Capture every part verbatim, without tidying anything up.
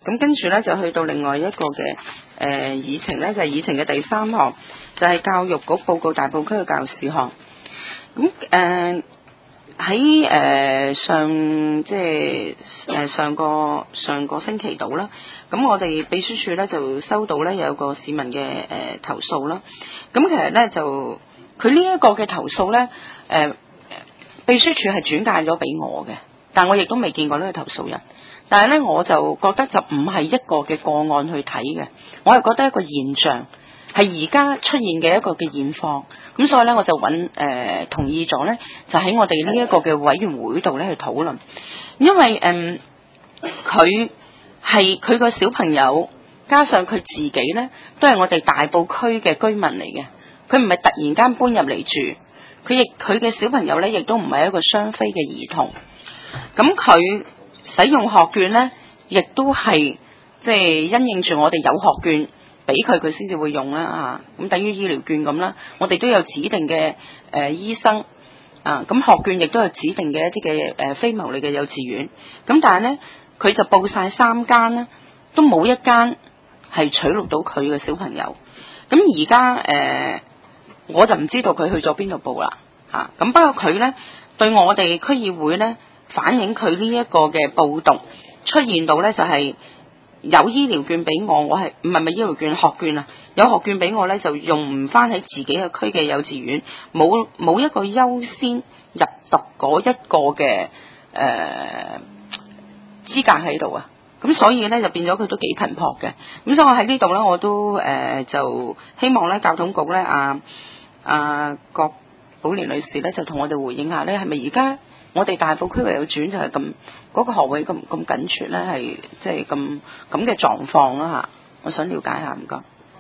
咁跟住咧就去到另外一個嘅誒議程咧，就係、是、議程嘅第三項，就係、是、教育局報告大埔區嘅教育事項。咁誒喺誒上即係誒上個上個星期度啦，咁我哋秘書處咧就收到咧有個市民嘅誒、呃、投訴啦。咁其實咧就佢呢一個嘅投訴咧，誒、呃、秘書處係轉介咗俾我嘅，但我亦都未見過呢個投訴人。但係咧，我就覺得就唔係一個嘅個案去睇嘅，我係覺得一個現象，係而家出現嘅一個嘅現況。咁所以咧，我就揾誒、呃、同意咗咧，就喺我哋呢一個嘅委員會度咧去討論。因為誒佢係佢個小朋友，加上佢自己咧，都係我哋大埔區嘅居民嚟嘅。佢唔係突然間搬入嚟住，佢亦佢嘅小朋友咧，亦都唔係一個雙非嘅兒童。咁佢使用學券咧，亦都係即係因應住我哋有學券俾佢，佢先至會用啦啊！咁等於醫療券咁啦，我哋都有指定嘅誒、呃、醫生啊，咁學券亦都有指定嘅一啲嘅誒非牟利嘅幼稚園。咁但係咧，佢就報晒三間咧，都冇一間係取錄到佢嘅小朋友。咁而家誒，我就唔知道佢去咗邊度報啦嚇。咁、啊、不過佢咧對我哋區議會咧，反映佢呢一個嘅報讀出現到咧，就係、是、有醫療券俾我，我係唔係咪醫療券學券啊？有學券俾我咧，就用唔翻喺自己嘅區嘅幼稚園，冇冇一個優先入讀嗰一個嘅誒資格喺度啊！咁所以咧就變咗佢都幾頻撲嘅。咁所以我喺呢度咧，我都誒、呃、就希望咧教統局咧啊啊郭寶蓮女士咧就同我哋回應下咧，係咪而家我哋大埔區嘅幼稚園就係咁嗰個學位咁咁緊缺咧，係即係咁咁嘅狀況啦嚇，我想了解下，唔該。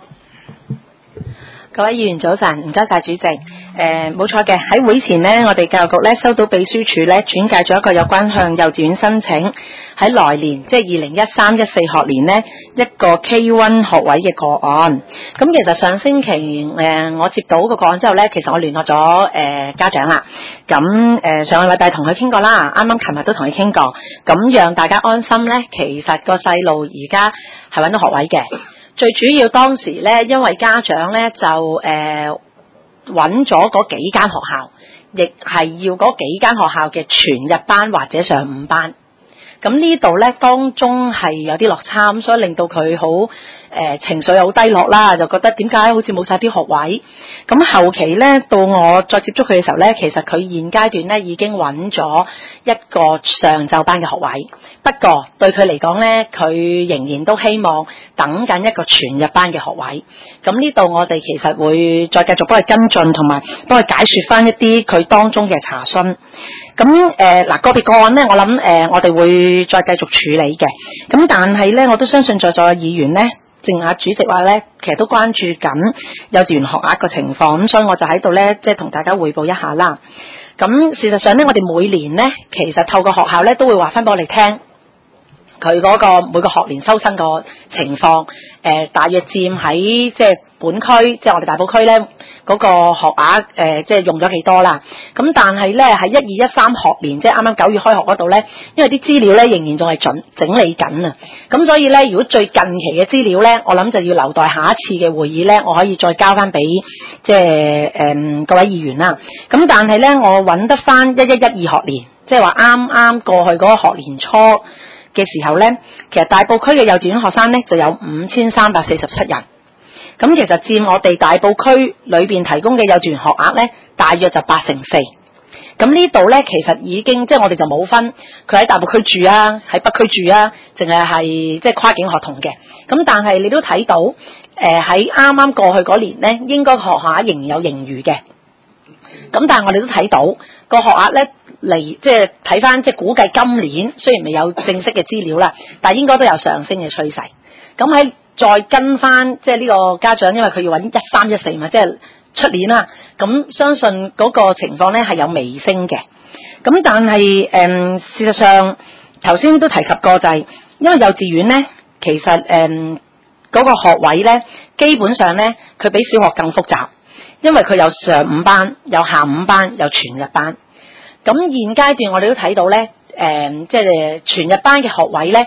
各位議員早晨，唔該晒主席。誒、呃，冇錯嘅，喺會前呢，我哋教育局咧收到秘書處咧轉介咗一個有關向幼稚園申請喺來年，即係二零一三一四學年呢一個 K 一 學位嘅個案。咁其實上星期誒、呃、我接到個個案之後咧，其實我聯絡咗誒、呃、家長啦。咁誒、呃、上個禮拜同佢傾過啦，啱啱琴日都同佢傾過，咁讓大家安心咧，其實個細路而家係揾到學位嘅。最主要當時咧，因為家長咧就誒揾咗嗰幾間學校，亦係要嗰幾間學校嘅全日班或者上午班。咁呢度咧當中係有啲落差，咁所以令到佢好誒情緒好低落啦，就覺得點解好似冇晒啲學位。咁後期咧到我再接觸佢嘅時候咧，其實佢現階段咧已經揾咗一個上晝班嘅學位，不過對佢嚟講咧，佢仍然都希望等緊一個全日班嘅學位。咁呢度我哋其實會再繼續幫佢跟進，同埋幫佢解說翻一啲佢當中嘅查詢。咁誒嗱個別個案咧，我諗誒、呃、我哋會再繼續處理嘅。咁但係咧，我都相信在座嘅議員咧，正阿主席話咧，其實都關注緊幼稚園學額嘅情況，咁所以我就喺度咧，即係同大家匯報一下啦。咁事實上咧，我哋每年咧，其實透過學校咧，都會話翻俾我哋聽，佢嗰個每個學年收生個情況，誒、呃、大約佔喺即係本區，即係我哋大埔區咧嗰、那個學額，誒、呃、即係用咗幾多啦？咁但係咧喺一二一三學年，即係啱啱九月開學嗰度咧，因為啲資料咧仍然仲係準整理緊啊，咁所以咧，如果最近期嘅資料咧，我諗就要留待下一次嘅會議咧，我可以再交翻俾即係誒、呃、各位議員啦。咁但係咧，我揾得翻一一一二學年，即係話啱啱過去嗰個學年初嘅時候咧，其實大埔區嘅幼稚園學生咧就有五千三百四十七人。咁其實佔我哋大埔區裏邊提供嘅幼稚園學額咧，大約就八成四。咁呢度咧，其實已經即係我哋就冇分佢喺大埔區住啊，喺北區住啊，淨係係即係跨境學童嘅。咁但係你都睇到，誒喺啱啱過去嗰年咧，應該學額仍然有盈餘嘅。咁但係我哋都睇到個學額咧嚟，即係睇翻即係估計今年雖然未有正式嘅資料啦，但係應該都有上升嘅趨勢。咁喺再跟翻即係呢個家長，因為佢要揾一三一四嘛，即係出年啦。咁相信嗰個情況咧係有微升嘅。咁但係誒、嗯，事實上頭先都提及過就係、是，因為幼稚園咧，其實誒嗰、嗯那個學位咧，基本上咧佢比小學更複雜，因為佢有上午班、有下午班、有全日班。咁現階段我哋都睇到咧，誒、嗯、即係全日班嘅學位咧。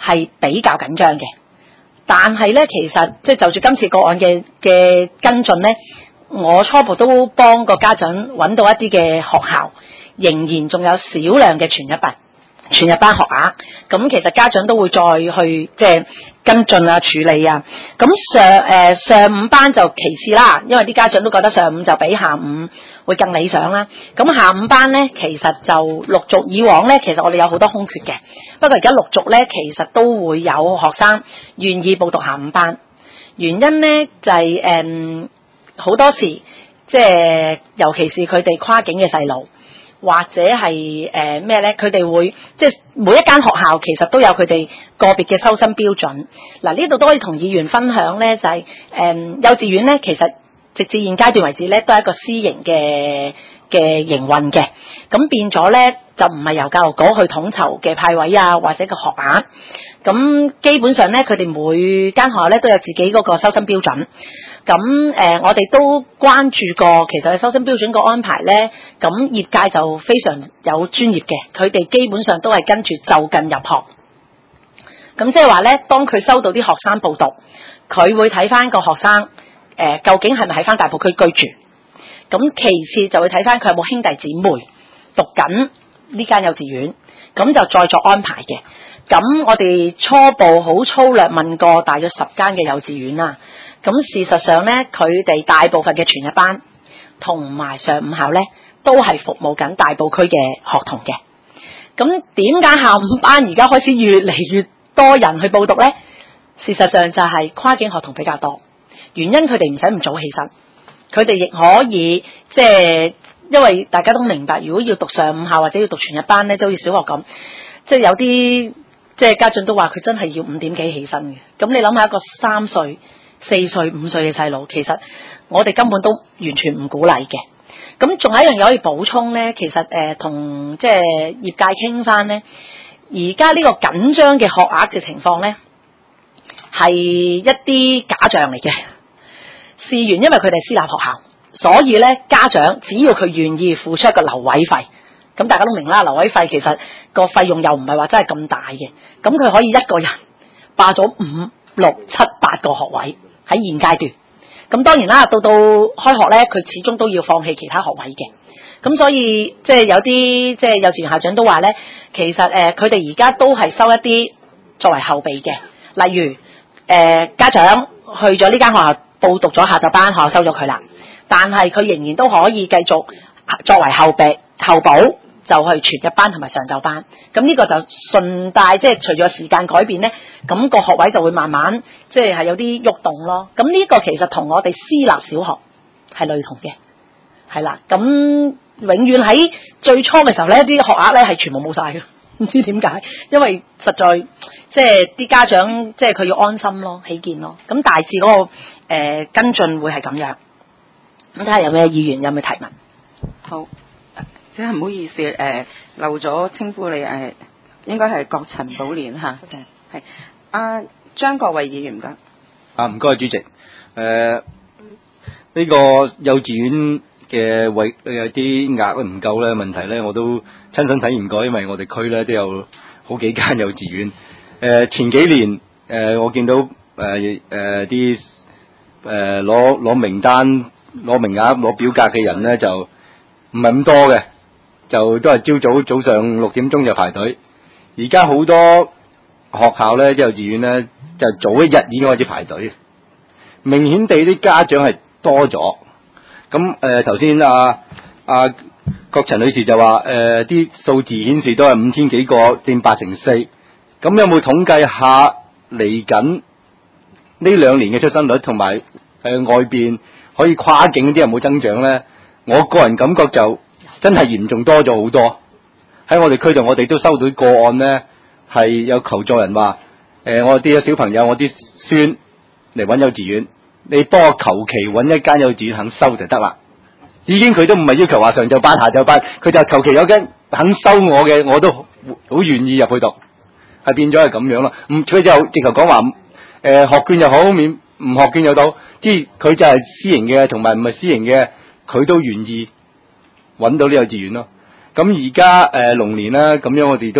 係比較緊張嘅。但係咧，其實即係就住今次個案嘅嘅跟進咧，我初步都幫個家長揾到一啲嘅學校，仍然仲有少量嘅全日班全日班學額。咁其實家長都會再去即係跟進啊、處理啊。咁上誒、呃、上午班就其次啦，因為啲家長都覺得上午就比下午會更理想啦。咁下午班咧，其實就陸續以往咧，其實我哋有好多空缺嘅。不過而家陸續咧，其實都會有學生願意報讀下午班。原因咧就係誒好多時，即係尤其是佢哋跨境嘅細路，或者係誒咩咧，佢哋會即係每一間學校其實都有佢哋個別嘅收生標準。嗱，呢度都可以同議員分享咧，就係、是、誒、呃、幼稚園咧，其實直至現階段為止咧，都係一個私營嘅嘅營運嘅。咁變咗咧，就唔係由教育局去統籌嘅派位啊，或者個學額。咁基本上咧，佢哋每間學校咧都有自己嗰個收生標準。咁誒、呃，我哋都關注過，其實收生標準個安排咧，咁業界就非常有專業嘅，佢哋基本上都係跟住就近入學。咁即係話咧，當佢收到啲學生報讀，佢會睇翻個學生誒、呃、究竟係咪喺翻大埔區居住。咁其次就會睇翻佢有冇兄弟姊妹讀緊呢間幼稚園，咁就再作安排嘅。咁我哋初步好粗略問過大約十間嘅幼稚園啦。咁事實上咧，佢哋大部分嘅全日班同埋上午校咧，都係服務緊大埔區嘅學童嘅。咁點解下午班而家開始越嚟越多人去報讀咧？事實上就係跨境學童比較多，原因佢哋唔使咁早起身，佢哋亦可以即係因為大家都明白，如果要讀上午校或者要讀全日班咧，都好似小學咁，即係有啲即係家長都話佢真係要五點幾起身嘅。咁你諗下一個三歲、四歲、五歲嘅細路，其實我哋根本都完全唔鼓勵嘅。咁仲有一樣嘢可以補充咧，其實誒同即係業界傾翻咧，而家呢個緊張嘅學額嘅情況咧，係一啲假象嚟嘅。事源因為佢哋係私立學校，所以咧家長只要佢願意付出一個留位費，咁大家都明啦，留位費其實個費用又唔係話真係咁大嘅，咁佢可以一個人霸咗五六七八個學位喺現階段。咁當然啦，到到開學咧，佢始終都要放棄其他學位嘅。咁所以即係有啲即係幼稚園校長都話咧，其實誒佢哋而家都係收一啲作為後備嘅，例如誒、呃、家長去咗呢間學校報讀咗下晝班，學校收咗佢啦，但係佢仍然都可以繼續作為後備後補，就去全日班同埋上晝班。咁呢個就順帶即係隨住時間改變咧，咁、個學位就會慢慢即係係有啲喐動咯。咁呢個其實同我哋私立小學係類同嘅，係啦。咁永遠喺最初嘅時候咧，啲學額咧係全部冇晒嘅，唔知點解，因為實在即係啲家長即係佢要安心咯，起見咯。咁大致嗰、個、呃、跟進會係咁樣。咁睇下有咩議員有咩提問？ 好。即係唔好意思，誒、呃、漏咗稱呼你誒、呃，應該係郭陳寶蓮嚇，係阿張國衛議員唔該。 啊，唔該主席。誒、呃、呢、這個幼稚園嘅位有啲額唔夠咧，問題咧我都親身體驗過，因為我哋區咧都有好幾間幼稚園。誒、呃、前幾年誒、呃、我見到誒誒啲誒攞攞名單、攞名額、攞表格嘅人咧就唔係咁多嘅。就都係朝早早上六點鐘就排隊，而家好多學校咧，幼稚園咧就早一日已經開始排隊，明顯地啲家長係多咗。咁誒頭先阿阿郭陳女士就話誒啲數字顯示都係五千幾個，佔八成四。咁有冇統計下嚟緊呢兩年嘅出生率同埋誒外邊可以跨境啲有冇增長咧？我個人感覺就真係嚴重多咗好多。喺我哋區度，我哋都收到個案呢，係有求助人話：誒、呃，我啲小朋友，我啲孫嚟揾幼稚園，你幫我求其揾一間幼稚園肯收就得啦。已經佢都唔係要求話上晝班、下晝班，佢就求其有間肯收我嘅，我都好願意入去讀。係變咗係咁樣咯。唔，佢就直頭講話，誒、呃，學券又好，免唔學券又好，即係佢就係私營嘅，同埋唔係私營嘅，佢都願意揾到呢幼稚園咯。咁而家誒龍年啦，咁樣我哋都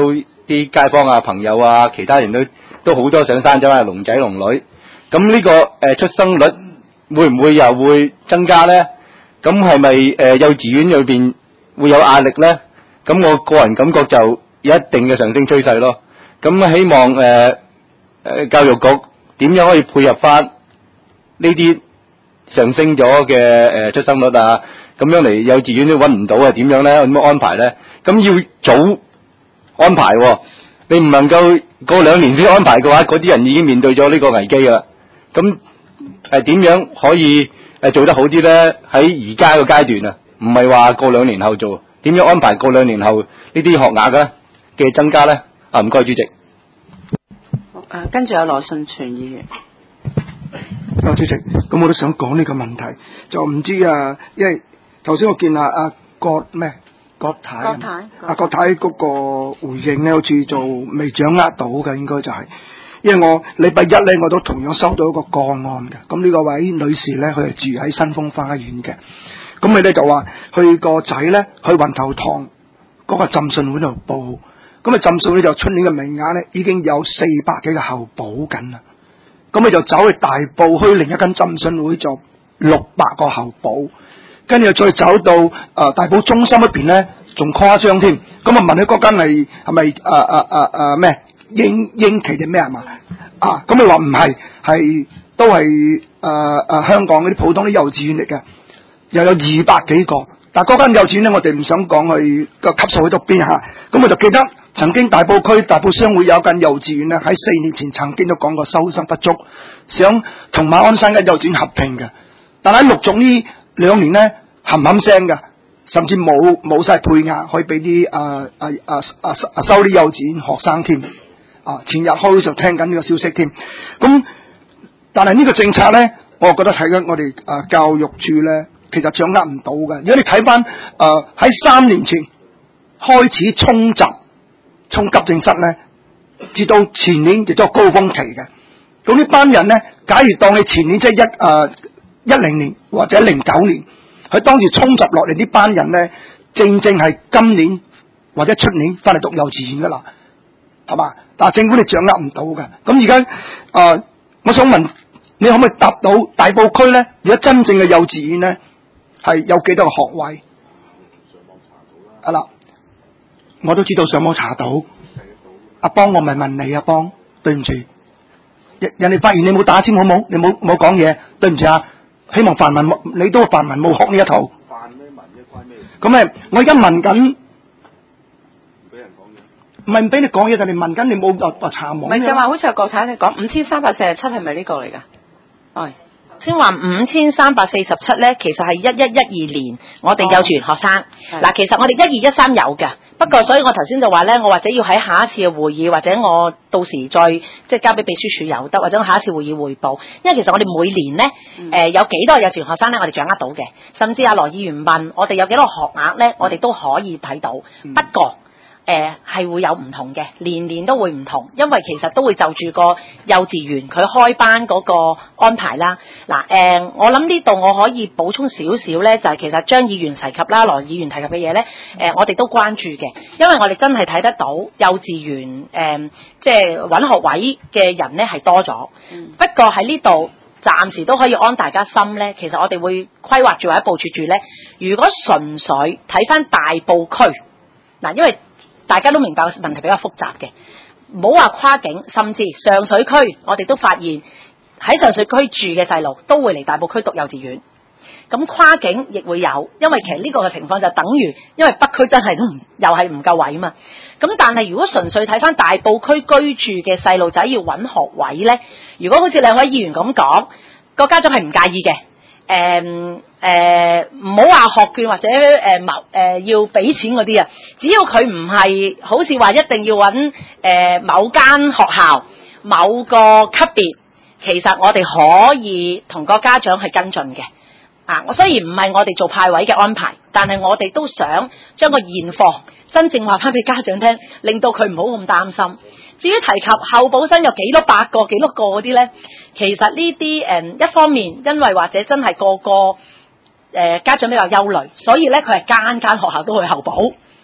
啲街坊啊、朋友啊、其他人都都好多想生咗啊，龍仔龍女。咁呢、這個誒、呃、出生率會唔會又會增加咧？咁係咪誒幼稚園裏邊會有壓力咧？咁我個人感覺就有一定嘅上升趨勢咯。咁希望誒誒、呃、教育局點樣可以配合翻呢啲上升咗嘅誒出生率啊？咁樣嚟幼稚園都揾唔到啊？點樣咧？點樣安排咧？咁要早安排喎、哦，你唔能夠過兩年先安排嘅話，嗰啲人已經面對咗呢個危機啦。咁誒點樣可以誒做得好啲咧？喺而家個階段啊，唔係話過兩年後做，點樣安排過兩年後呢啲學額嘅嘅增加咧？啊，唔該主席。 誒，跟住有羅信全議員。 啊，主席，咁我都想講呢個問題，就唔知啊，因為頭先我見啊阿郭咩郭太， 郭太， 阿郭太嗰個回應咧，好似就未掌握到嘅，應該就係、是，因為我禮拜一咧，我都同樣收到一個個案嘅，咁呢個位女士咧，佢係住喺新豐花園嘅，咁佢咧就話佢個仔咧去雲頭塘嗰個浸信會度報，咁啊浸信會就出年嘅名額咧已經有四百幾個候補緊啦。咁佢就走去大埔去另一間浸信會就六百個候補，跟住再走到誒、呃、大埔中心嗰邊咧，仲誇張添。咁啊問佢嗰間係係咪誒誒誒誒咩英英旗定咩係嘛？啊，咁佢話唔係，係都係誒誒香港嗰啲普通啲幼稚園嚟嘅，又有二百幾個。但係嗰間幼稚園咧，我哋唔想講佢個級數去到邊嚇。咁我就記得曾經大埔區大埔商會有間幼稚園咧，喺四年前曾經都講過收生不足，想同馬鞍山嘅幼稚園合併嘅。但係陸續呢兩年咧，冚冚聲嘅，甚至冇冇曬配額可以俾啲啊啊啊啊收啲幼稚園學生添。啊，前日開就聽緊呢個消息添。咁但係呢個政策咧，我覺得睇緊我哋啊教育處咧。其實掌握唔到嘅。如果你睇翻誒喺三年前開始衝閘衝急症室咧，至到前年亦都係高峰期嘅。咁呢班人咧，假如當你前年即係一誒一零年或者零九年，佢當時衝閘落嚟呢班人咧，正正係今年或者出年翻嚟讀幼稚園噶啦，係嘛？但係政府你掌握唔到嘅。咁而家誒，我想問你可唔可以答到大埔區咧？而家真正嘅幼稚園咧？係有幾多個學位？上網查到啦。啊啦，我都知道上網查到。阿邦，我咪問你阿邦，對唔住，人人哋發現你冇打簽好冇？你冇冇講嘢？對唔住啊！希望泛民冇，你都泛民冇學呢一套。泛咩民嘅關咩？咁誒，我而家問緊，唔俾人講嘢。唔係唔俾你講嘢，但係問緊你冇話查網。 唔係就話好似阿郭太你講五千三百四十七係咪呢個嚟㗎？係。 先話五千三百四十七咧，其實係一一一二年我哋幼稚園學生。嗱、哦，其實我哋一二一三有嘅，不過所以我頭先就話咧，我或者要喺下一次嘅會議，或者我到時再即係交俾秘書處有得，或者我下一次會議匯報。因為其實我哋每年咧，誒、嗯呃、有幾多幼稚園學生咧，我哋掌握到嘅，甚至阿羅議員問我哋有幾多學額咧，我哋都可以睇到。嗯、不過，誒係、呃、會有唔同嘅，年年都會唔同，因為其實都會就住個幼稚園佢開班嗰個安排啦。嗱，誒、呃、我諗呢度我可以補充少少咧，就係、是、其實張議員提及啦，羅議員提及嘅嘢咧，誒、呃、我哋都關注嘅，因為我哋真係睇得到幼稚園誒即係揾學位嘅人咧係多咗。嗯、不過喺呢度暫時都可以安大家心咧，其實我哋會規劃住或者部署住咧，如果純粹睇翻大埔區嗱，因為大家都明白問題比較複雜嘅，唔好話跨境，甚至上水區，我哋都發現喺上水區住嘅細路都會嚟大埔區讀幼稚園。咁跨境亦會有，因為其實呢個嘅情況就等於，因為北區真係都唔又係唔夠位嘛。咁但係如果純粹睇翻大埔區居住嘅細路仔要揾學位呢，如果好似兩位議員咁講，個家長係唔介意嘅。誒誒，唔好話學券或者誒某誒要俾錢嗰啲啊，只要佢唔係好似話一定要揾誒、呃、某間學校某個級別，其實我哋可以同個家長去跟進嘅。啊，我雖然唔係我哋做派位嘅安排，但係我哋都想將個現況真正話翻俾家長聽，令到佢唔好咁擔心。至於提及候補生有幾多百個、幾多個嗰啲呢？其實呢啲誒一方面，因為或者真係個個誒、呃、家長比較憂慮，所以呢，佢係間間學校都去候補。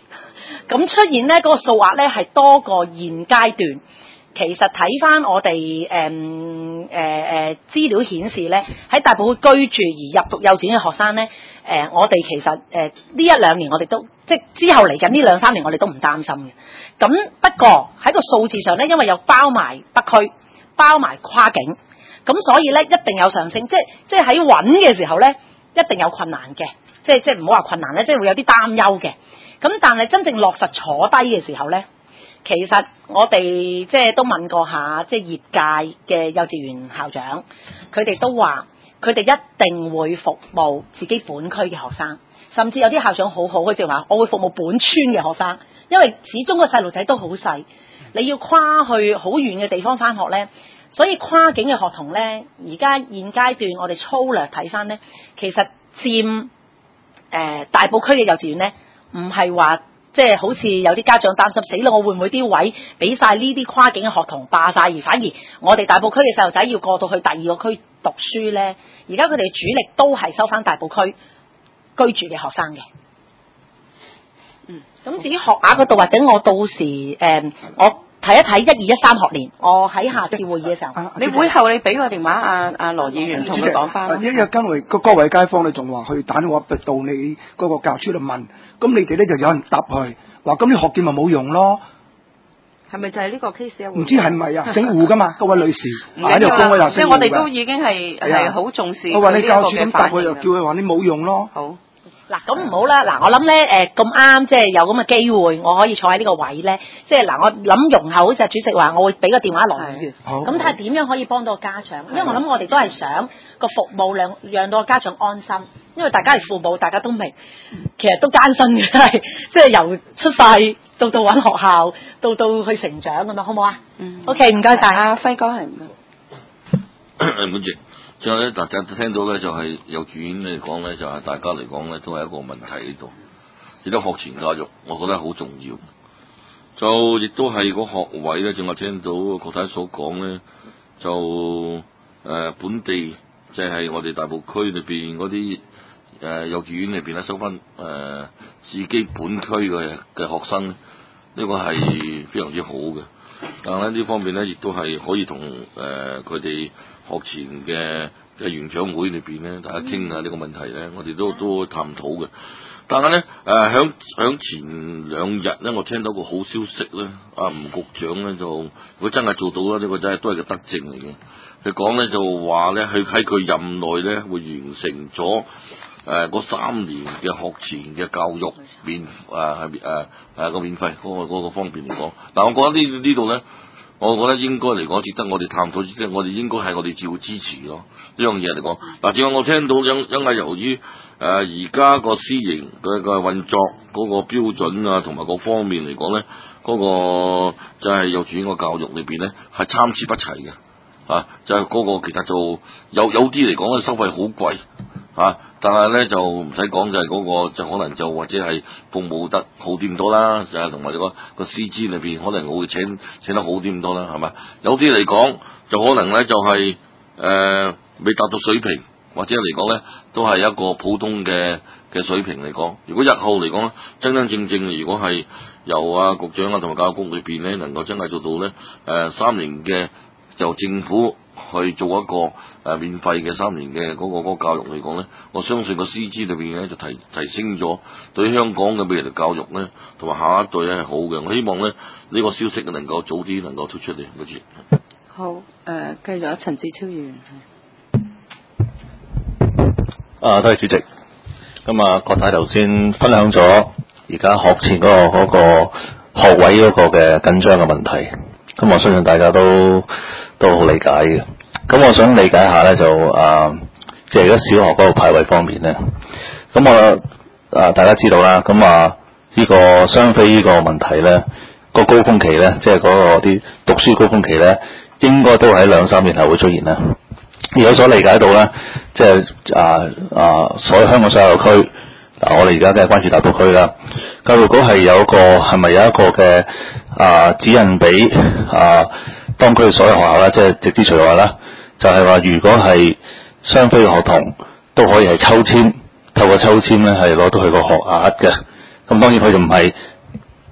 咁出現咧嗰、那個數額咧係多過現階段。其實睇翻我哋誒誒誒資料顯示咧，喺大埔區居住而入讀幼稚園嘅學生咧，誒、呃、我哋其實誒呢、呃、一兩年我哋都即係之後嚟緊呢兩三年我哋都唔擔心嘅。咁不過喺個數字上咧，因為有包埋北區、包埋跨境，咁所以咧一定有上升。即係即係喺揾嘅時候咧，一定有困難嘅。即係即係唔好話困難咧，即係會有啲擔憂嘅。咁但係真正落實坐低嘅時候咧，其實我哋即係都問過下，即係業界嘅幼稚園校長，佢哋都話佢哋一定會服務自己本區嘅學生，甚至有啲校長好好，佢就話我會服務本村嘅學生，因為始終個細路仔都好細，你要跨去好遠嘅地方返學呢，所以跨境嘅學童呢，而家現階段我哋粗略睇返呢，其實佔誒、呃、大埔區嘅幼稚園呢，唔係話。即係好似有啲家長擔心，死啦！我會唔會啲位俾晒呢啲跨境嘅學童霸晒，而反而我哋大埔區嘅細路仔要過到去第二個區讀書呢？而家佢哋主力都係收翻大埔區居住嘅學生嘅。嗯，咁至於學額嗰度，或者我到時誒、呃，我睇一睇一二一三學年，我喺下次會議嘅時候， 啊、你會後你俾個電話阿阿羅議員同佢講翻。 一日跟嚟個各位街坊你仲話去打電話到你嗰個教處度問，咁你哋咧就有人答佢話，咁你學劍咪冇用咯。 係咪就係呢個 case 啊？ 唔知係咪啊？姓胡噶嘛，各位女士喺度講我又姓胡嘅。 即係我哋都已經係係好重視。 我話你教處咁答佢，又叫佢話你冇用咯。 好。 嗱咁唔好啦，嗱我諗咧誒咁啱，即係有咁嘅機會，我可以坐喺呢個位咧，即係嗱我諗容後好似主席話，我會俾個電話羅議員，咁睇下點樣可以幫到個家長，因為我諗我哋都係想個服務量讓到個家長安心，因為大家係父母，大家都明，其實都艱辛嘅，係即係由出世到到揾學校，到到去成長咁樣，好唔好啊？嗯。OK， 唔該晒。阿輝哥係唔該。 唔該。之後咧，大家聽到咧就係幼稚園嚟講咧，就係、是、大家嚟講咧都係一個問題喺度。而家學前教育，我覺得好重要。就亦都係個學位咧，正我聽到郭太所講咧，就誒、呃、本地即係、就是、我哋大埔區裏邊嗰啲誒幼稚園裏邊咧收翻誒、呃、自己本區嘅嘅學生，呢、這個係非常之好嘅。但係咧呢方面咧，亦都係可以同誒佢哋學前嘅嘅園長會裏邊咧，大家傾下呢個問題咧，我哋都都探討嘅。但係咧誒，響響前兩日咧，我聽到個好消息咧，阿吳局長咧就，如果真係做到啦，呢、這個真係都係個德政嚟嘅。佢講咧就話咧，佢喺佢任內咧會完成咗誒嗰三年嘅學前嘅教育免誒係誒誒個免費嗰、那個嗰、那個方面嚟講。但我覺得呢呢度咧。我覺得應該嚟講，值得我哋探討，即係我哋應該係我哋照支持咯。呢樣嘢嚟講，嗱，正我聽到因因為由於誒而家個私營嘅個運作嗰個標準啊，同埋各方面嚟講咧，嗰、那個就係幼稚園個教育裏邊咧係參差不齊嘅，啊，就係、是、嗰個其實就有有啲嚟講咧收費好貴。啊！但係咧就唔使講，就係嗰個就可能就或者係服務得好啲咁多啦，就係同埋個個師資裏邊可能我會請請得好啲咁多啦，係咪？有啲嚟講就可能咧就係、是、誒、呃、未達到水平，或者嚟講咧都係一個普通嘅嘅水平嚟講。如果日後嚟講，真真正正如果係由啊局長啊同埋教育局裏邊咧能夠真係做到咧誒、呃、三年嘅由政府去做一個誒、呃、免費嘅三年嘅嗰、那個那個教育嚟講咧，我相信個師資裏邊咧就提提升咗，對香港嘅未來教育咧同埋下一代咧係好嘅。我希望咧呢、這個消息能夠早啲能夠推出嚟。多謝。 好，誒、呃，繼續陳志超議員。 啊，多謝主席。咁啊，郭太頭先分享咗而家學前嗰、那個嗰、那個學位嗰個嘅緊張嘅問題。咁我相信大家都都好理解嘅。咁我想理解下咧，就啊，即係而家小學嗰個派位方面咧。咁我啊，大家知道啦。咁啊，呢個雙非呢個問題咧，個高峰期咧，即係嗰個啲讀書高峰期咧，應該都喺兩三年後會出現啦。而我所理解到咧，即係啊啊，所有香港所有區。嗱，我哋而家梗係關注大埔區啦。教育局係有一個係咪有一個嘅啊指引俾啊當區所有學校咧，即係直資除外啦，就係、是、話如果係雙非嘅學童都可以係抽籤，透過抽籤咧係攞到佢個學額嘅。咁當然佢就唔係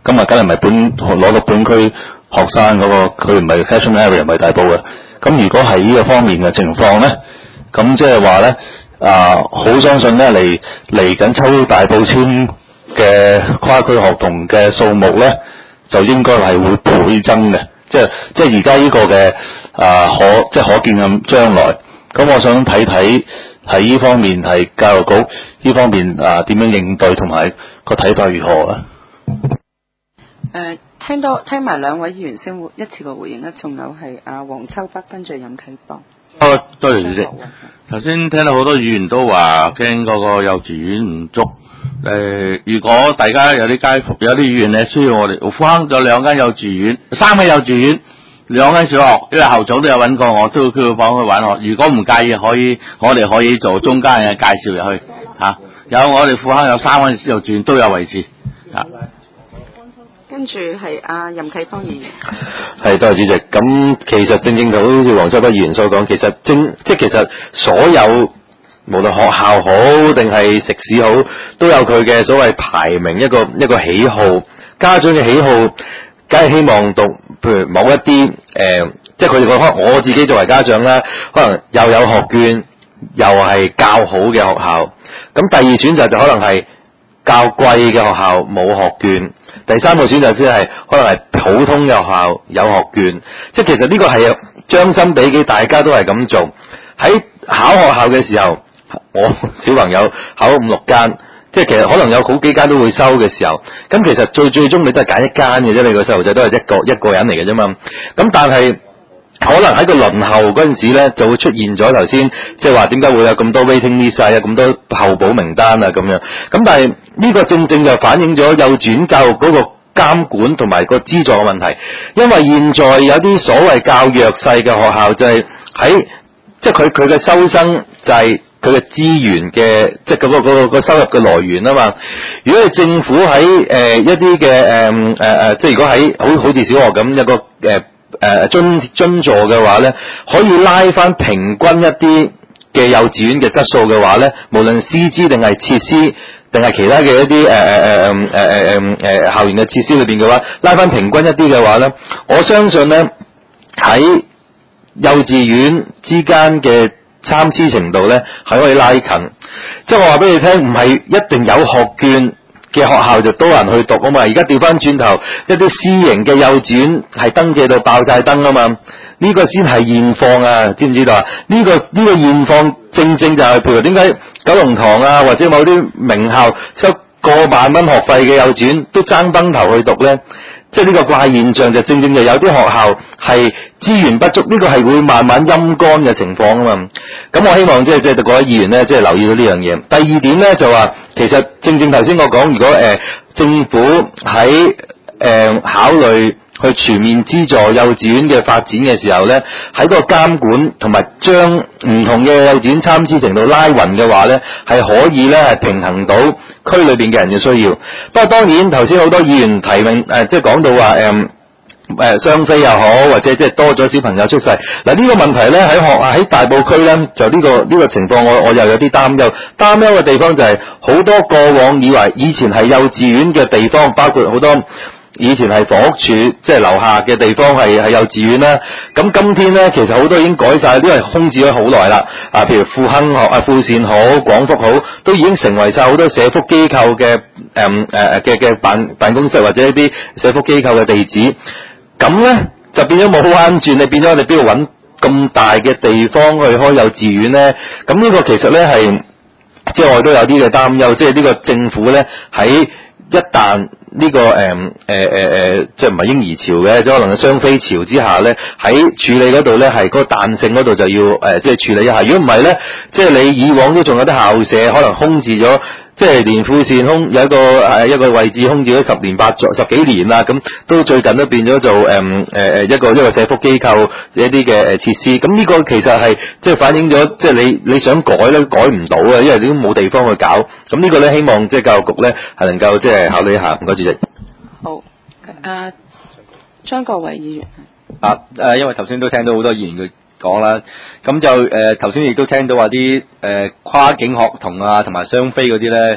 咁啊，梗係唔係本攞到本區學生嗰、那個，佢唔係 catchment area 唔係大埔嘅。咁如果係呢個方面嘅情況咧，咁即係話咧，啊，好相信咧嚟嚟緊抽大埔籤嘅跨區學童嘅數目咧，就應該係會倍增嘅。即係即係而家呢個嘅啊可即係可見嘅將來。咁我想睇睇喺呢方面係教育局呢方面啊點樣應對同埋個睇法如何啊？ 誒、呃，聽到聽埋兩位議員先一次過回應啦，仲有係阿黃秋北跟住任啟邦。 哦，多謝主席。頭先聽到好多議員都話驚嗰個幼稚園唔足。誒、呃，如果大家有啲街坊有啲議員咧需要我哋，富亨咗兩間幼稚園，三間幼稚園，兩間小學，因為校長都有揾過我，都叫佢幫佢揾我。如果唔介意，可以我哋可以做中間嘅介紹入去嚇、啊。有我哋富亨有三間幼稚園都有位置嚇。啊跟住係阿任啟邦議員， 係多謝主席。咁其實正正就好似黃秋北議員所講，其實正即係其實所有無論學校好定係食肆好，都有佢嘅所謂排名一個一個喜好。家長嘅喜好，梗係希望讀譬如某一啲誒、呃，即係佢哋覺得我自己作為家長啦，可能又有學券，又係較好嘅學校。咁第二選擇就可能係較貴嘅學校冇學券。第三個選擇先係可能係普通嘅學校有學券，即係其實呢個係將心比己，大家都係咁做。喺考學校嘅時候，我小朋友考五六間，即係其實可能有好幾間都會收嘅時候，咁其實最最終你都係揀一間嘅啫，你個細路仔都係一個一個人嚟嘅啫嘛。咁但係可能喺個輪候嗰陣時咧，就會出現咗頭先即係話點解會有咁多 waiting list 啊，有咁多候補名單啊咁樣。咁但係呢個正正就反映咗幼稚園教育嗰個監管同埋個資助嘅問題，因為現在有啲所謂較弱勢嘅學校就係喺即係佢佢嘅收生就係佢嘅資源嘅即係嗰個嗰個個收入嘅來源啊嘛。如果係政府喺誒、呃、一啲嘅誒誒誒，即係如果喺好好似小學咁一個誒。呃誒津津助嘅話咧，可以拉翻平均一啲嘅幼稚園嘅質素嘅話咧，無論師資定係設施定係其他嘅一啲誒誒誒誒誒誒誒校園嘅設施裏邊嘅話，拉翻平均一啲嘅話咧，我相信咧喺幼稚園之間嘅參差程度咧係可以拉近。即係我話俾你聽，唔係一定有學券嘅學校就多人去讀啊嘛，而家調翻轉頭，一啲私營嘅幼稚園係登記到爆晒燈啊嘛，呢個先係現況啊，知唔知道啊？呢個呢個現況正正就係譬如點解九龍塘啊或者某啲名校收過萬蚊學費嘅幼稚園都爭崩頭去讀咧？即係呢個怪現象就正正就有啲學校係資源不足，呢個係會慢慢陰乾嘅情況啊嘛。咁我希望即係即係各位議員咧，即係留意到呢樣嘢。第二點咧就話，其實正正頭先我講，如果誒、呃、政府喺誒、呃、考慮去全面資助幼稚園嘅發展嘅時候咧，喺個監管同埋將唔同嘅幼稚園參差程度拉勻嘅話咧，係可以咧係平衡到區裏邊嘅人嘅需要。不過當然頭先好多議員提問誒、呃，即係講到話誒誒雙非又好，或者即係多咗小朋友出世嗱，呢、這個問題咧喺學喺大埔區咧就呢、這個呢、這個情況，我我又有啲擔憂。擔憂嘅地方就係、是、好多過往以為以前係幼稚園嘅地方，包括好多。以前係房屋署即係樓下嘅地方係係幼稚園啦，咁今天咧其實好多已經改晒，因為空置咗好耐啦。啊，譬如富亨學啊、富善好、廣福好，都已經成為晒好多社福機構嘅誒誒誒嘅嘅辦辦公室或者一啲社福機構嘅地址。咁咧就變咗冇彎轉，你變咗我哋邊度揾咁大嘅地方去開幼稚園咧？咁呢個其實咧係即係我都有啲嘅擔憂，即係呢個政府咧喺一旦呢、這個誒誒誒誒，即係唔係嬰兒潮嘅，即係可能係雙非潮之下咧，喺處理嗰度咧係嗰個彈性嗰度就要誒、呃，即係處理一下。如果唔係咧，即係你以往都仲有啲校舍可能空置咗，即係連富善空有一個誒一個位置空置咗十年八載十幾年啦，咁都最近都變咗做誒誒誒一個一個社福機構一啲嘅誒設施。咁呢個其實係即係反映咗，即係你你想改咧改唔到啊，因為你都冇地方去搞。咁呢個咧希望即係教育局咧係能夠即係考慮一下。唔該主席。 好，啊張國偉議員。 啊誒，因為頭先都聽到好多議員佢講啦，咁就誒頭先亦都聽到話啲誒跨境學童啊，同埋雙非嗰啲咧，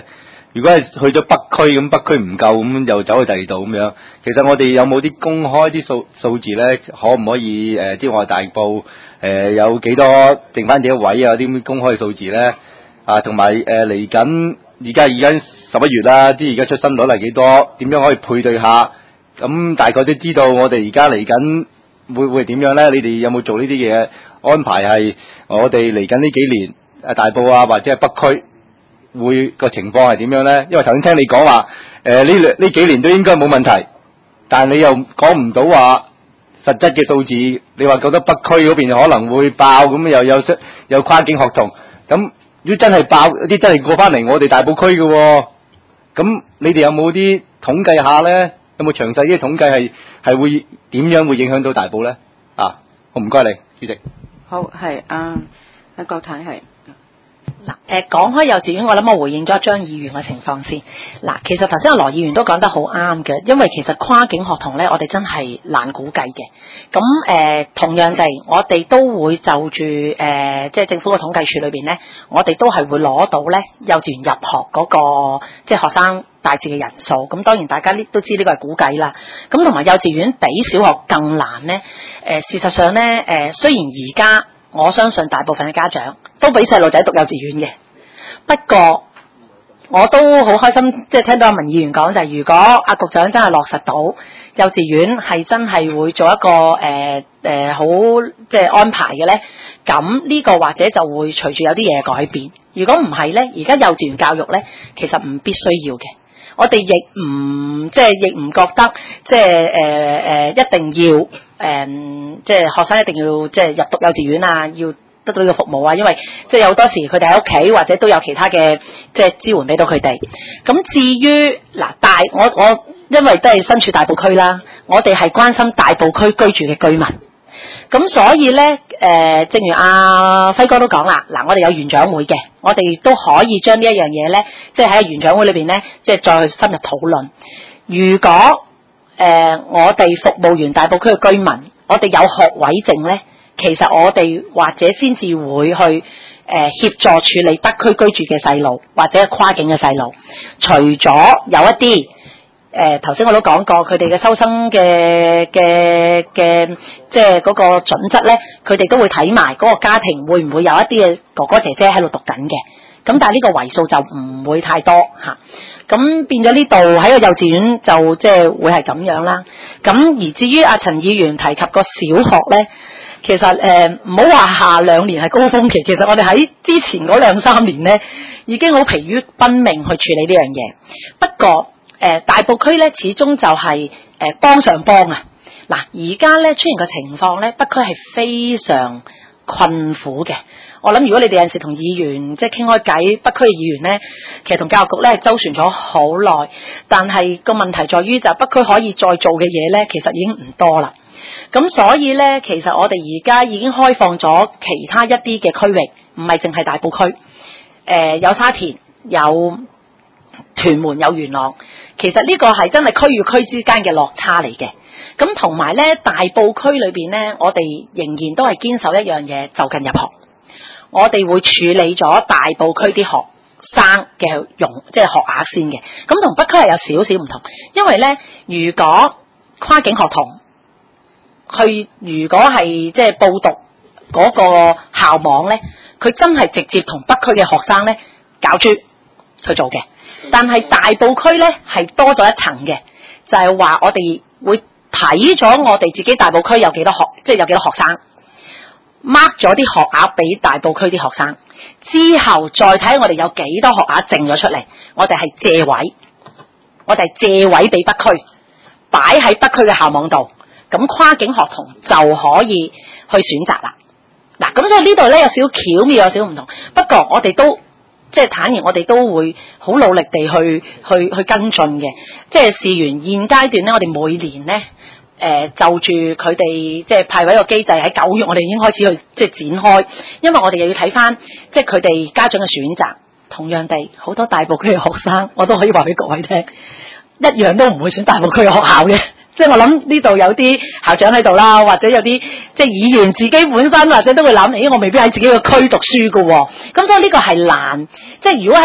如果係去咗北區咁，北區唔夠咁又走去第二度咁樣，其實我哋有冇啲公開啲數數字咧？可唔可以誒？即係我哋大埔誒、呃、有幾多剩翻幾多位啊？啲咁公開數字咧啊，同埋誒嚟緊而家而家十一月啦，啲而家出生率係幾多？點樣可以配對下？咁大概都知道我哋而家嚟緊會會點樣咧？你哋有冇做呢啲嘢安排？係我哋嚟緊呢幾年誒大埔啊，或者係北區？會個情況係點樣咧？因為頭先聽你講話，誒呢兩呢幾年都應該冇問題，但係你又講唔到話實質嘅數字。你話覺得北區嗰邊可能會爆，咁又有有，有跨境學童，咁如果真係爆，有啲真係過翻嚟我哋大埔區嘅、哦，咁你哋有冇啲統計下咧？有冇詳細啲統計係係會點樣會影響到大埔咧？啊，我唔該你，主席。 好，係啊，阿郭太係。 嗱，誒講開幼稚園，我諗我回應咗張議員嘅情況先。嗱，其實頭先阿羅議員都講得好啱嘅，因為其實跨境學童咧，我哋真係難估計嘅。咁誒、呃，同樣地，我哋都會就住誒、呃，即係政府嘅統計處裏邊咧，我哋都係會攞到咧幼稚園入學嗰、那個即係學生大致嘅人數。咁當然大家呢都知呢個係估計啦。咁同埋幼稚園比小學更難咧。誒、呃，事實上咧，誒、呃、雖然而家我相信大部分嘅家長都俾細路仔讀幼稚園嘅，不過我都好開心，即係聽到阿文議員講就係，如果阿局長真係落實到幼稚園係真係會做一個誒誒好即係安排嘅咧，咁呢個或者就會隨住有啲嘢改變。如果唔係咧，而家幼稚園教育咧其實唔必須要嘅，我哋亦唔即係亦唔覺得即係誒誒一定要。誒、嗯，即係學生一定要即係入讀幼稚園啊，要得到呢個服務啊，因為即係有好多時佢哋喺屋企或者都有其他嘅即係支援俾到佢哋。咁至於嗱大，我我因為都係身處大埔區啦，我哋係關心大埔區居住嘅居民。咁所以咧，誒、呃，正如阿輝哥都講啦，嗱，我哋有園長會嘅，我哋都可以將呢一樣嘢咧，即係喺園長會裏邊咧，即係再去深入討論。如果誒、呃，我哋服務完大埔區嘅居民，我哋有學位證咧，其實我哋或者先至會去誒、呃、協助處理北區居住嘅細路或者跨境嘅細路。除咗有一啲誒頭先我都講過，佢哋嘅收生嘅嘅嘅即係嗰個準則咧，佢哋都會睇埋嗰個家庭會唔會有一啲嘅哥哥姐姐喺度讀緊嘅。咁但係呢個為數就唔會太多嚇，咁變咗呢度喺個幼稚園就即係會係咁樣啦。咁而至於阿陳議員提及個小學咧，其實誒唔好話下兩年係高峰期，其實我哋喺之前嗰兩三年咧已經好疲於奔命去處理呢樣嘢。不過誒、呃、大埔區咧始終就係、是、誒、呃、幫上幫啊！嗱，而家咧出現個情況咧，北區係非常困苦嘅。我諗如果你哋有陣時同議員即係傾開偈，北區嘅議員咧，其實同教育局咧係周旋咗好耐，但係個問題在於就北區可以再做嘅嘢咧，其實已經唔多啦。咁所以咧，其實我哋而家已經開放咗其他一啲嘅區域，唔係淨係大埔區，誒、呃、有沙田、有屯門、有元朗，其實呢個係真係區與區之間嘅落差嚟嘅。咁同埋咧，大埔區裏邊咧，我哋仍然都係堅守一樣嘢，就近入學。我哋會處理咗大埔區啲學生嘅容，即係學額先嘅。咁同北區係有少少唔同，因為咧，如果跨境學童去，如果係即係報讀嗰個校網咧，佢真係直接同北區嘅學生咧攪珠去做嘅。但係大埔區咧係多咗一層嘅，就係話我哋會睇咗我哋自己大埔區有幾多學，即係有幾多學生。mark 咗啲學額俾大埔區啲學生，之後再睇我哋有幾多學額剩咗出嚟，我哋係借位，我哋係借位俾北區，擺喺北區嘅校網度，咁跨境學童就可以去選擇啦。嗱，咁所以呢度咧有少少巧妙，有少少唔同，不過我哋都即係坦然，我哋都會好努力地去去去跟進嘅。即係事緣現階段咧，我哋每年咧。誒、呃、就住佢哋即係派位個機制喺九月，我哋已經開始去即係展開，因為我哋又要睇翻即係佢哋家長嘅選擇。同樣地，好多大埔區嘅學生，我都可以話俾各位聽，一樣都唔會選大埔區嘅學校嘅。即係我諗呢度有啲校長喺度啦，或者有啲即係議員自己本身或者都會諗，咦，我未必喺自己個區讀書㗎喎。咁所以呢個係難，即係如果喺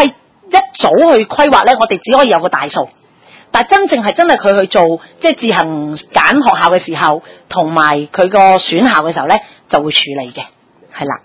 一早去規劃咧，我哋只可以有個大數。但係真正係真係佢去做，即係自行揀學校嘅時候，同埋佢個選校嘅時候咧，就會處理嘅，係啦。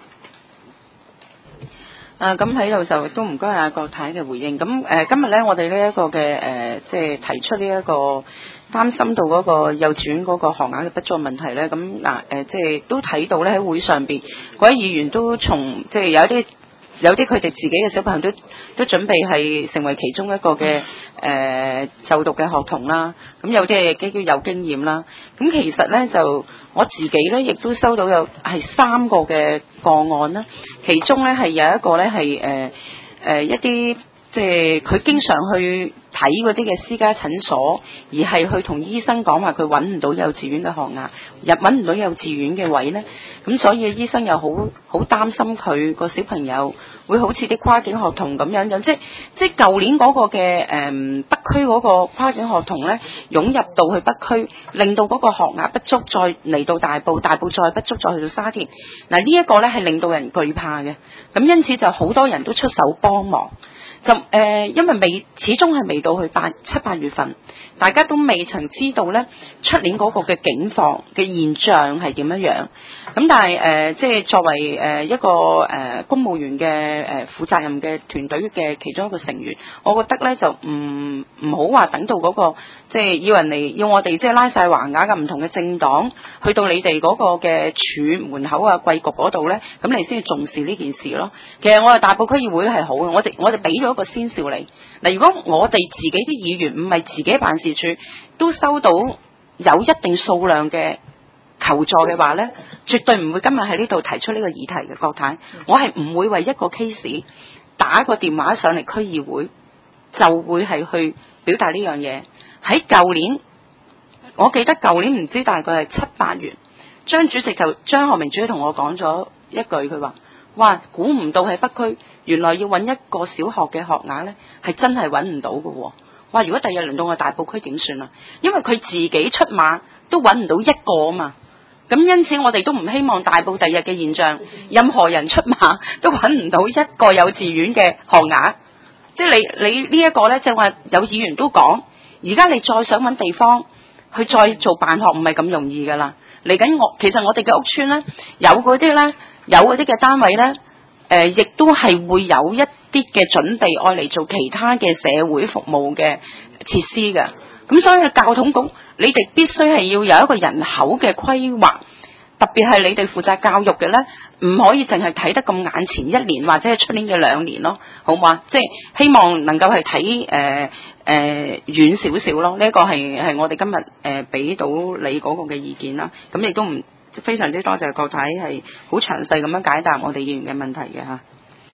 啊，咁喺度就都唔該阿郭太嘅回應。咁誒、呃，今日咧我哋呢一個嘅誒、呃，即係提出呢一個擔心到嗰個幼稚園嗰個學額嘅不足問題咧。咁嗱誒，即係都睇到咧喺會上邊嗰位議員都從即係有一啲。有啲佢哋自己嘅小朋友都都準備係成為其中一個嘅誒、呃、就讀嘅學童啦。咁有啲係基於有經驗啦。咁其實咧就我自己咧亦都收到有係三個嘅個案啦。其中咧係有一個咧係誒誒一啲即係佢經常去睇嗰啲嘅私家診所，而係去同醫生講話佢揾唔到幼稚園嘅學額，入揾唔到幼稚園嘅位咧。咁所以醫生又好好擔心佢個小朋友會好似啲跨境學童咁樣樣，即即舊年嗰個嘅誒、嗯、北區嗰個跨境學童咧湧入到去北區，令到嗰個學額不足，再嚟到大埔，大埔再不足，再去到沙田。嗱呢一個咧係令到人懼怕嘅，咁因此就好多人都出手幫忙。就誒、呃，因為未始終係未到去八七八月份，大家都未曾知道咧出年嗰個嘅境況嘅現象係點樣樣。咁但係誒、呃，即係作為誒一個誒、呃、公務員嘅誒、呃、負責任嘅團隊嘅其中一個成員，我覺得咧就唔唔好話等到嗰、那個即係要人嚟要我哋即係拉晒橫額嘅唔同嘅政黨去到你哋嗰個嘅處門口啊貴局嗰度咧，咁你先至重視呢件事咯。其實我哋大埔區議會係好嘅，我哋我哋俾咗一個先兆嚟。嗱，如果我哋自己啲議員唔係自己辦事處都收到有一定數量嘅求助嘅話呢，絕對唔會今日喺呢度提出呢個議題嘅。郭太，我係唔會為一個 case 打個電話上嚟區議會，就會係去表達呢樣嘢。喺舊年，我記得舊年唔知大概係七八月，張主席就張學明主席同我講咗一句，佢話：哇，估唔到喺北區，原來要揾一個小學嘅學額呢，係真係揾唔到嘅喎。哇！如果第日輪到我大埔區點算啊？因為佢自己出馬都揾唔到一個啊嘛。咁因此我哋都唔希望大埔第日嘅現象，任何人出馬都揾唔到一個幼稚園嘅學額。即係你你呢一個呢，即係話有議員都講，而家你再想揾地方去再做辦學唔係咁容易噶啦。嚟緊我其實我哋嘅屋邨呢，有嗰啲呢，有嗰啲嘅單位呢，誒、呃、亦都係會有一啲嘅準備愛嚟做其他嘅社會服務嘅設施嘅。咁所以教統局你哋必須係要有一個人口嘅規劃，特別係你哋負責教育嘅呢，唔可以淨係睇得咁眼前一年或者係出年嘅兩年咯，好嘛？即係希望能夠係睇誒誒遠少少咯。呢、這個係係我哋今日誒俾到你嗰個嘅意見啦。咁亦都唔非常之多謝郭太係好詳細咁樣解答我哋議員嘅問題嘅嚇。